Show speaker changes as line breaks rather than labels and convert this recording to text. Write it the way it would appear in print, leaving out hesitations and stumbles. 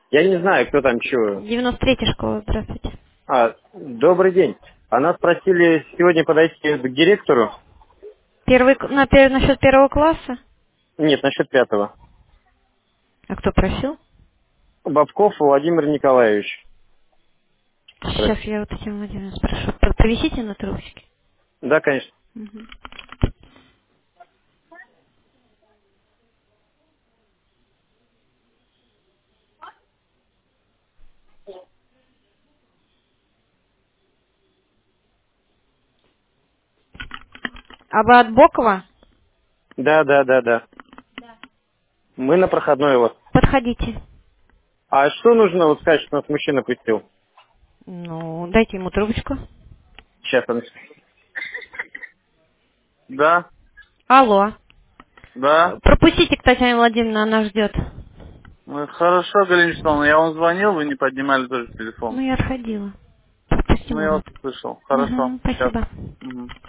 Я не знаю, кто там чего.
93-я школа, здравствуйте.
Добрый день. А нас просили сегодня подойти к директору.
Насчет первого класса?
Нет, насчет 5-го.
А кто просил?
Бабков Владимир Николаевич.
Сейчас я вот Татьяну Владимировну спрошу. Повисите на трубочке.
Да, конечно.
Мгм. А вы от Бокова?
Да. Мы на проходной вот.
Подходите.
А что нужно вот сказать, что нас мужчина пустил?
Ну, дайте ему трубочку.
Сейчас он... Да,
Алло.
да.
Пропустите к Татьяне Владимировне, она ждет.
Хорошо, Галина Вячеславовна, я вам звонил, вы не поднимали тоже
Ну,
телефон.
я отходила.
Ну,
Пропустим
я
его.
вас услышал. Хорошо,
Угу,
сейчас.
спасибо.
Мгм.